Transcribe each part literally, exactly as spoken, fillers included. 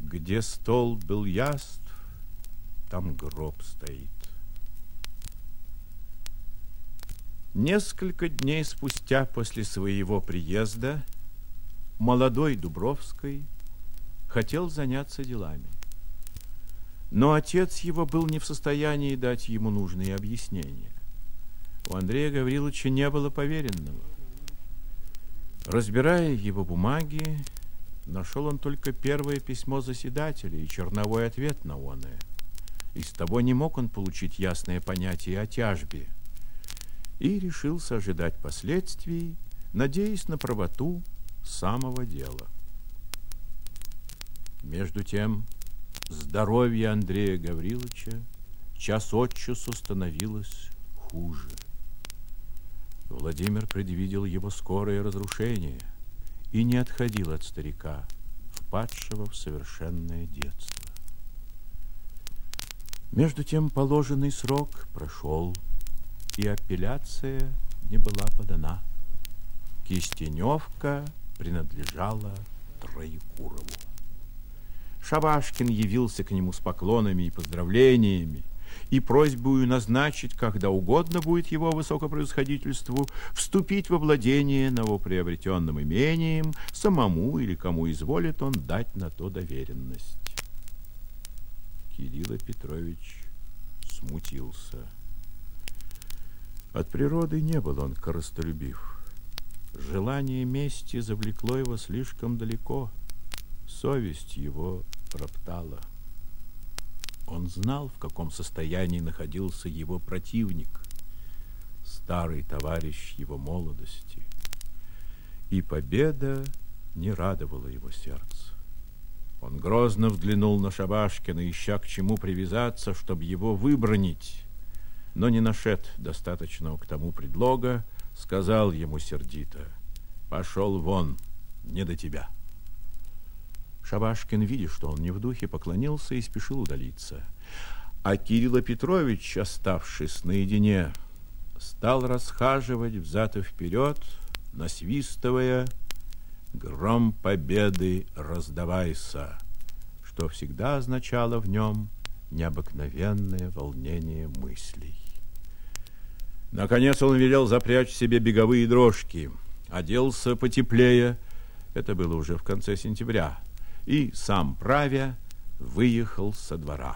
Где стол был яств, там гроб стоит. Несколько дней спустя после своего приезда молодой Дубровский хотел заняться делами. Но отец его был не в состоянии дать ему нужные объяснения. У Андрея Гавриловича не было поверенного. Разбирая его бумаги, нашел он только первое письмо заседателя и черновой ответ на оное. Из того не мог он получить ясное понятие о тяжбе и решился ожидать последствий, надеясь на правоту самого дела. Между тем, здоровье Андрея Гавриловича час от часу становилось хуже. Владимир предвидел его скорое разрушение и не отходил от старика, впадшего в совершенное детство. Между тем положенный срок прошел, и апелляция не была подана. Кистеневка принадлежала Троекурову. Шабашкин явился к нему с поклонами и поздравлениями и просьбою назначить, когда угодно будет его высокопревосходительству, вступить во владение новоприобретенным имением, самому или кому изволит он дать на то доверенность. Кирилл Петрович смутился. От природы не был он корыстолюбив. Желание мести завлекло его слишком далеко. Совесть его роптала. Он знал, в каком состоянии находился его противник, старый товарищ его молодости, и победа не радовала его сердце. Он грозно взглянул на Шабашкина, ища к чему привязаться, чтобы его выбранить, но не нашед достаточного к тому предлога, сказал ему сердито: «Пошел вон, не до тебя». Шабашкин, видя, что он не в духе, поклонился и спешил удалиться. А Кирилл Петрович, оставшись наедине, стал расхаживать взад и вперед, насвистывая «Гром победы раздавайся», что всегда означало в нем необыкновенное волнение мыслей. Наконец он велел запрячь себе беговые дрожки, оделся потеплее, это было уже в конце сентября, и, сам правя, выехал со двора.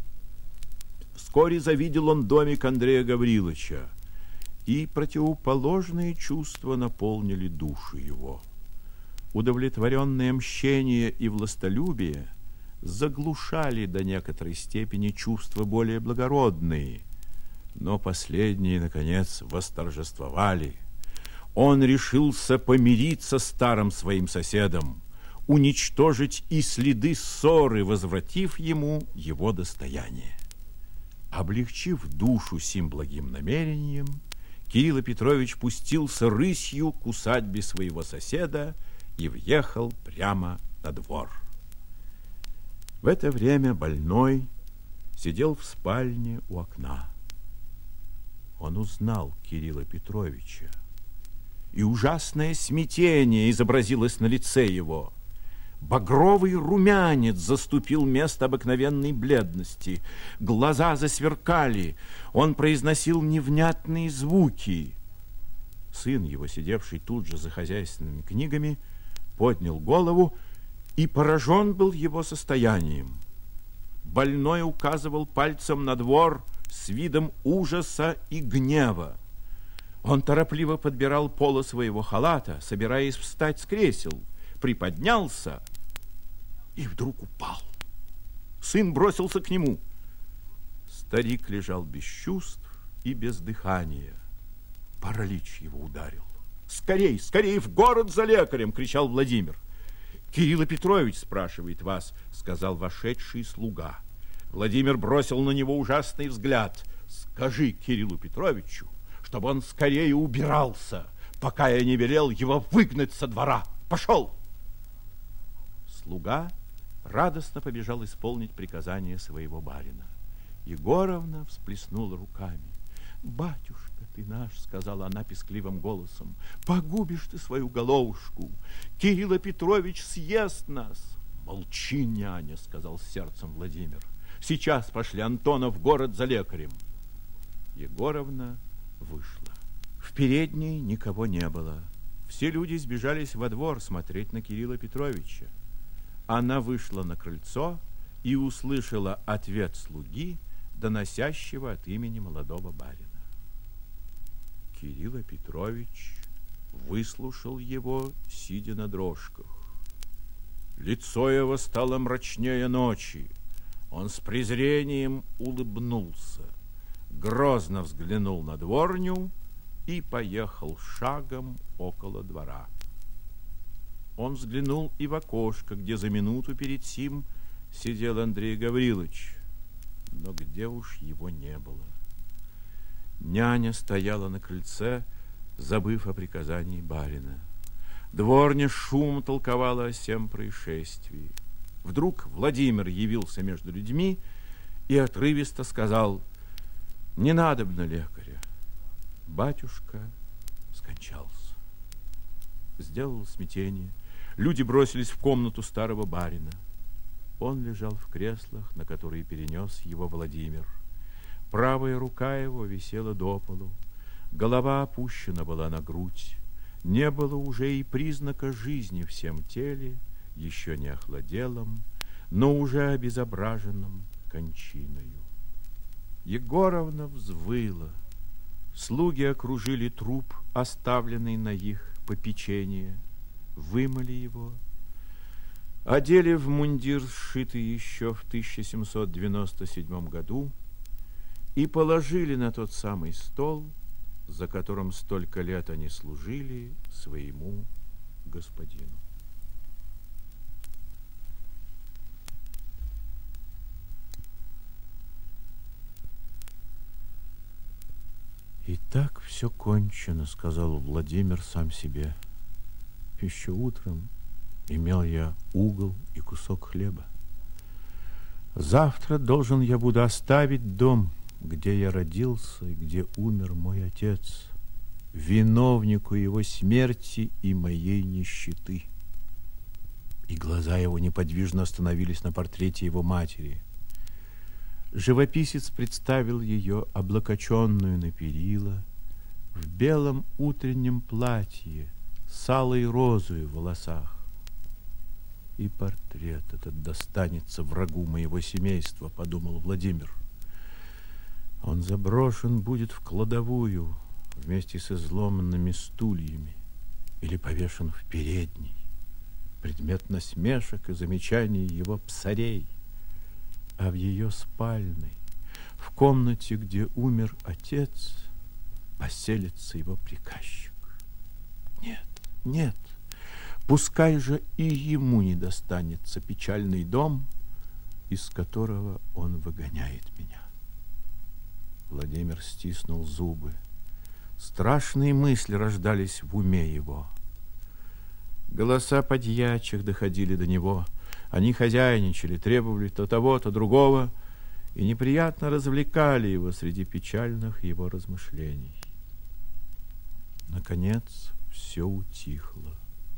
Вскоре завидел он домик Андрея Гавриловича, и противоположные чувства наполнили душу его. Удовлетворенное мщение и властолюбие заглушали до некоторой степени чувства более благородные, но последние, наконец, восторжествовали. Он решился помириться с старым своим соседом, уничтожить и следы ссоры, возвратив ему его достояние. Облегчив душу сим благим намерением, Кирилл Петрович пустился рысью к усадьбе своего соседа и въехал прямо на двор. В это время больной сидел в спальне у окна. Он узнал Кирилла Петровича, и ужасное смятение изобразилось на лице его. Багровый румянец заступил место обыкновенной бледности. Глаза засверкали. Он произносил невнятные звуки. Сын его, сидевший тут же за хозяйственными книгами, поднял голову и поражен был его состоянием. Больной указывал пальцем на двор с видом ужаса и гнева. Он торопливо подбирал поло своего халата, собираясь встать с кресел, приподнялся и вдруг упал. Сын бросился к нему. Старик лежал без чувств и без дыхания. Паралич его ударил. «Скорей, скорей в город за лекарем!» — кричал Владимир. «Кирилл Петрович спрашивает вас», — сказал вошедший слуга. Владимир бросил на него ужасный взгляд. «Скажи Кириллу Петровичу, чтобы он скорее убирался, пока я не велел его выгнать со двора. Пошел!» Слуга радостно побежал исполнить приказание своего барина. Егоровна всплеснула руками. «Батюшка ты наш, — сказала она пескливым голосом, — погубишь ты свою головушку. Кирилл Петрович съест нас». Молчи, няня, сказал с сердцем Владимир. Сейчас пошли Антона в город за лекарем. Егоровна вышла. В передней никого не было. Все люди сбежались во двор смотреть на Кирилла Петровича. Она вышла на крыльцо и услышала ответ слуги, доносящего от имени молодого барина. Кирилл Петрович выслушал его, сидя на дрожках. Лицо его стало мрачнее ночи. Он с презрением улыбнулся, грозно взглянул на дворню и поехал шагом около двора. Он взглянул и в окошко, где за минуту перед сим сидел Андрей Гаврилович, но где уж его не было. Няня стояла на крыльце, забыв о приказании барина. Дворня шум толковала о сем происшествии. Вдруг Владимир явился между людьми и отрывисто сказал: «Не надобно лекаря, батюшка скончался». Сделал смятение. Люди бросились в комнату старого барина. Он лежал в креслах, на которые перенес его Владимир. Правая рука его висела до полу, голова опущена была на грудь. Не было уже и признака жизни в всем теле, еще не охладелом, но уже обезображенном кончиною. Егоровна взвыла. Слуги окружили труп, оставленный на их попечение, вымыли его, одели в мундир, сшитый еще в тысяча семьсот девяносто седьмом году, и положили на тот самый стол, за которым столько лет они служили своему господину. «И так все кончено», — сказал Владимир сам себе. «Еще утром имел я угол и кусок хлеба. Завтра должен я буду оставить дом, где я родился и где умер мой отец, виновнику его смерти и моей нищеты». И глаза его неподвижно остановились на портрете его матери. Живописец представил ее облокоченную на перила, в белом утреннем платье, с алой розой в волосах. «И портрет этот достанется врагу моего семейства», — подумал Владимир. «Он заброшен будет в кладовую вместе с изломанными стульями или повешен в передней, предмет насмешек и замечаний его псарей. А в ее спальной, в комнате, где умер отец, поселится его приказчик. Нет, нет, пускай же и ему не достанется печальный дом, из которого он выгоняет меня». Владимир стиснул зубы. Страшные мысли рождались в уме его. Голоса подьячих доходили до него. Они хозяйничали, требовали то того, то другого, и неприятно развлекали его среди печальных его размышлений. Наконец, все утихло.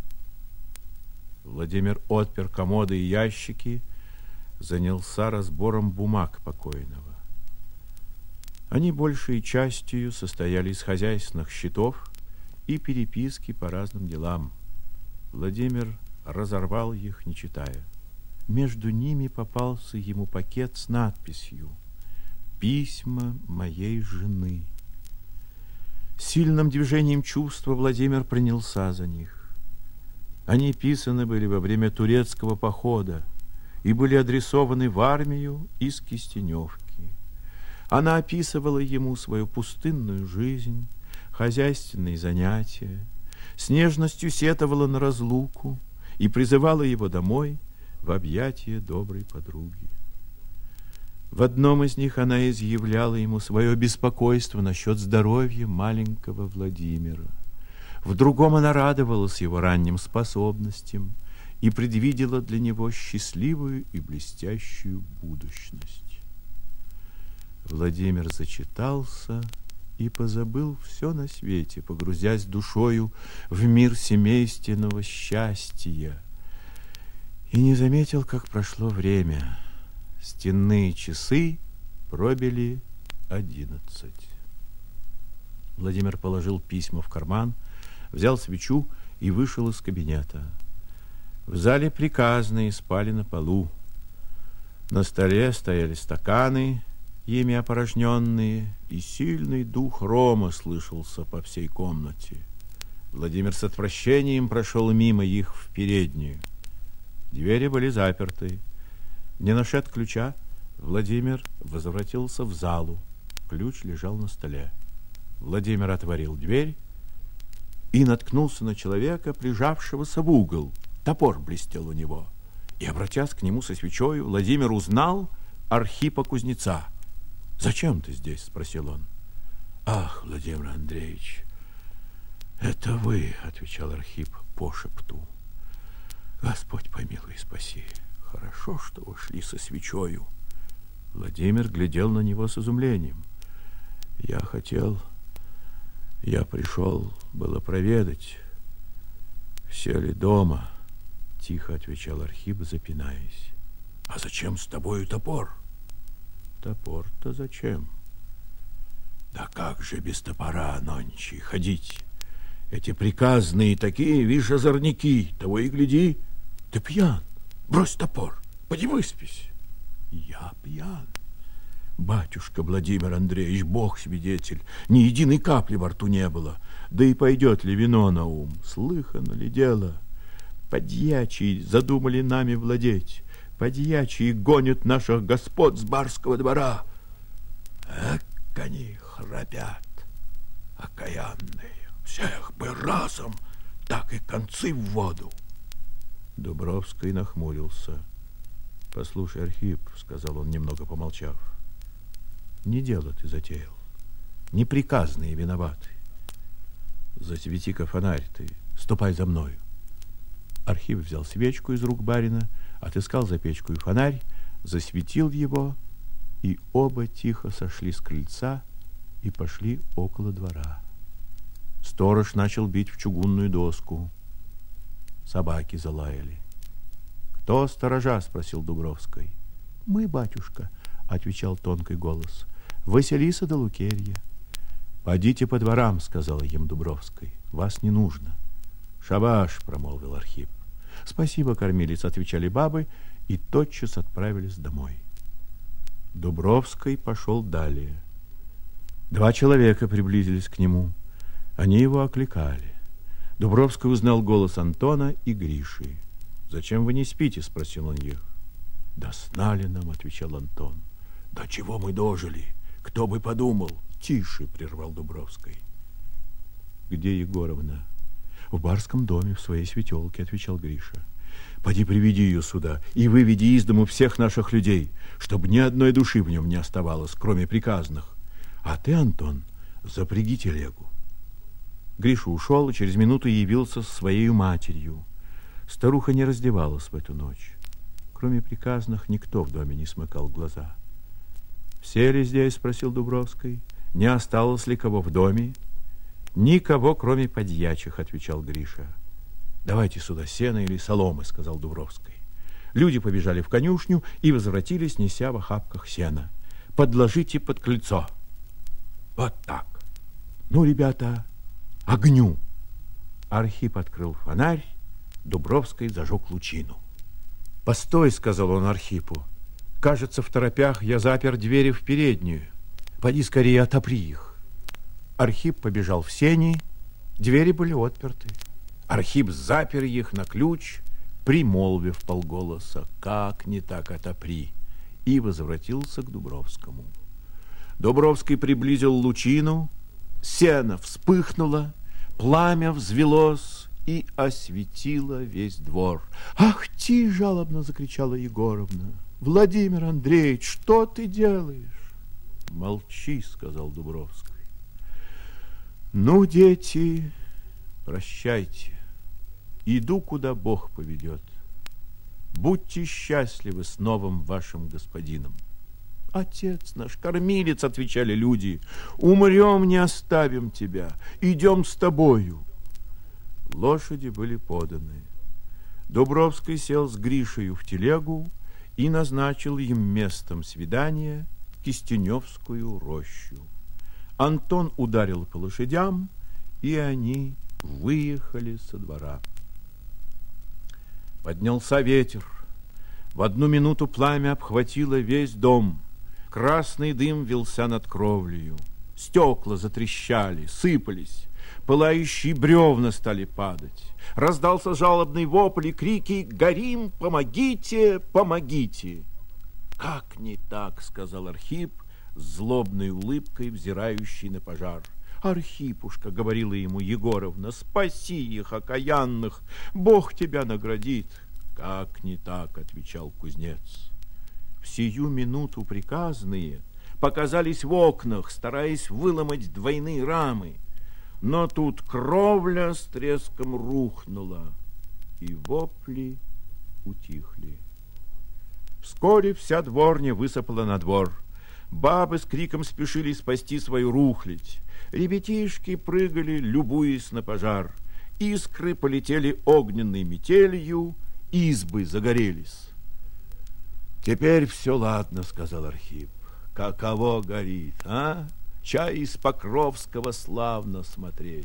Владимир отпер комоды и ящики, занялся разбором бумаг покойного. Они большей частью состояли из хозяйственных счетов и переписки по разным делам. Владимир разорвал их, не читая. Между ними попался ему пакет с надписью «Письма моей жены». Сильным движением чувства Владимир принялся за них. Они писаны были во время турецкого похода и были адресованы в армию из Кистеневки. Она описывала ему свою пустынную жизнь, хозяйственные занятия, с нежностью сетовала на разлуку и призывала его домой в объятия доброй подруги. В одном из них она изъявляла ему свое беспокойство насчет здоровья маленького Владимира. В другом она радовалась его ранним способностям и предвидела для него счастливую и блестящую будущность. Владимир зачитался и позабыл все на свете, погрузясь душою в мир семейственного счастья. И не заметил, как прошло время. Стенные часы пробили одиннадцать. Владимир положил письма в карман, взял свечу и вышел из кабинета. В зале приказные спали на полу. На столе стояли стаканы, ими опорожненные, и сильный дух рома слышался по всей комнате. Владимир с отвращением прошел мимо их в переднюю. Двери были заперты. Не нашед ключа, Владимир возвратился в залу. Ключ лежал на столе. Владимир отворил дверь и наткнулся на человека, прижавшегося в угол. Топор блестел у него. И, обратясь к нему со свечой, Владимир узнал Архипа кузнеца. «Зачем ты здесь?» – спросил он. «Ах, Владимир Андреевич, это вы», – отвечал Архип по шепту. «Господь помилуй и спаси. Хорошо, что вы шли со свечою». Владимир глядел на него с изумлением. «Я хотел, я пришел было проведать, все ли дома», — тихо отвечал Архип, запинаясь. «А зачем с тобою топор?» «Топор-то зачем?» «Да как же без топора нонче ходить? Эти приказные такие, вишь, озорники, того и гляди. Ты пьян, брось топор, поди выспись». «Я пьян? Батюшка Владимир Андреевич, Бог свидетель, ни единой капли во рту не было. Да и пойдет ли вино на ум? Слыхано ли дело? Подьячие задумали нами владеть. Подьячие гонят наших господ с барского двора. Эк, они храпят, окаянные. Всех бы разом, так и концы в воду». Дубровский нахмурился. «Послушай, Архип, — сказал он, немного помолчав, — не дело ты затеял. Неприказные виноваты. Засвети-ка фонарь ты, ступай за мною». Архип взял свечку из рук барина, отыскал за печку и фонарь, засветил его, и оба тихо сошли с крыльца и пошли около двора. Сторож начал бить в чугунную доску. Собаки залаяли. «Кто сторожа?» — спросил Дубровский. «Мы, батюшка», — отвечал тонкий голос. «Василиса да Лукерья». «Подите по дворам», — сказала им Дубровский. «Вас не нужно». «Шабаш», — промолвил Архип. «Спасибо, кормилец», — отвечали бабы, и тотчас отправились домой. Дубровский пошел далее. Два человека приблизились к нему. Они его окликали. Дубровский узнал голос Антона и Гриши. «Зачем вы не спите?» — спросил он их. «Да сна ли нам?» — отвечал Антон. «Да чего мы дожили? Кто бы подумал?» «Тише!» — прервал Дубровский. «Где Егоровна?» «В барском доме, в своей светелке», — отвечал Гриша. «Поди приведи ее сюда и выведи из дому всех наших людей, чтобы ни одной души в нем не оставалось, кроме приказных. А ты, Антон, запряги телегу». Гриша ушел и через минуту явился с своей матерью. Старуха не раздевалась в эту ночь. Кроме приказных, никто в доме не смыкал глаза. «Все ли здесь?» — спросил Дубровский. «Не осталось ли кого в доме?» «Никого, кроме подьячих», — отвечал Гриша. «Давайте сюда сено или соломы», — сказал Дубровский. Люди побежали в конюшню и возвратились, неся в охапках сена. «Подложите под крыльцо». «Вот так. Ну, ребята, огню!» Архип открыл фонарь, Дубровский зажег лучину. «Постой», — сказал он Архипу. «Кажется, в торопях я запер двери в переднюю. Поди скорее отопри их». Архип побежал в сени, двери были отперты. Архип запер их на ключ, примолвив полголоса: «Как не так отопри», и возвратился к Дубровскому. Дубровский приблизил лучину, сено вспыхнуло, пламя взвелось и осветило весь двор. «Ах ты!» — жалобно закричала Егоровна. «Владимир Андреевич, что ты делаешь?» «Молчи», — сказал Дубровский. «Ну, дети, прощайте. Иду, куда Бог поведет. Будьте счастливы с новым вашим господином». «Отец наш, кормилец», — отвечали люди, — «умрем, не оставим тебя, идем с тобою». Лошади были поданы. Дубровский сел с Гришею в телегу и назначил им местом свидания Кистеневскую рощу. Антон ударил по лошадям, и они выехали со двора. Поднялся ветер. В одну минуту пламя обхватило весь дом. Красный дым вился над кровлею. Стекла затрещали, сыпались. Пылающие бревна стали падать. Раздался жалобный вопль и крики: «Горим! Помогите! Помогите!» «Как не так?» — сказал Архип, с злобной улыбкой взирающий на пожар. «Архипушка, — говорила ему Егоровна, — спаси их, окаянных, Бог тебя наградит». «Как не так?» — отвечал кузнец. В сию минуту приказные показались в окнах, стараясь выломать двойные рамы. Но тут кровля с треском рухнула, и вопли утихли. Вскоре вся дворня высыпала на двор. Бабы с криком спешили спасти свою рухлядь. Ребятишки прыгали, любуясь на пожар. Искры полетели огненной метелью, избы загорелись. «Теперь все ладно, — сказал Архип. — Каково горит, а? Чай из Покровского славно смотреть».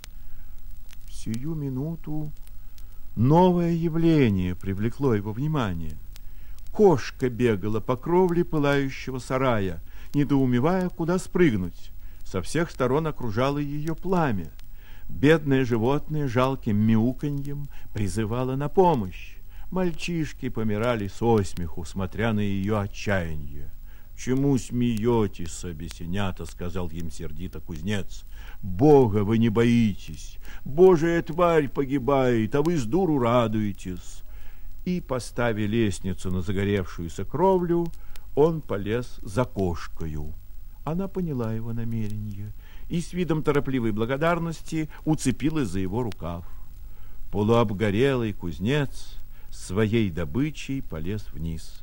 В сию минуту новое явление привлекло его внимание. Кошка бегала по кровле пылающего сарая, недоумевая, куда спрыгнуть. Со всех сторон окружало ее пламя. Бедное животное жалким мяуканьем призывало на помощь. Мальчишки помирали со смеху, смотря на ее отчаяние. «Чему смеетесь, обесенята?» — сказал им сердито кузнец. «Бога вы не боитесь. Божия тварь погибает, а вы с дуру радуетесь». И, поставив лестницу на загоревшуюся кровлю, он полез за кошкою. Она поняла его намерение и с видом торопливой благодарности уцепилась за его рукав. Полуобгорелый кузнец своей добычей полез вниз.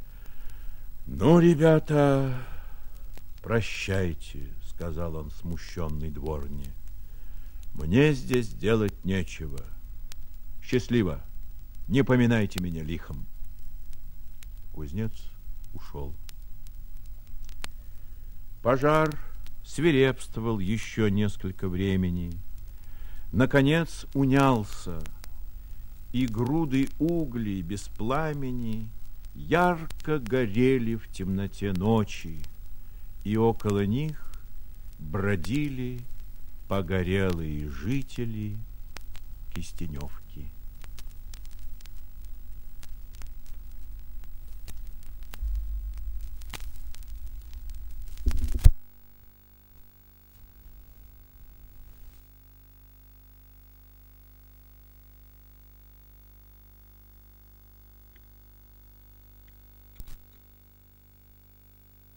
«Ну, ребята, прощайте, — сказал он смущенной дворне. — Мне здесь делать нечего. Счастливо, не поминайте меня лихом». Кузнец ушел. Пожар свирепствовал еще несколько времени. Наконец унялся, и груды углей без пламени ярко горели в темноте ночи, и около них бродили погорелые жители Кистеневки.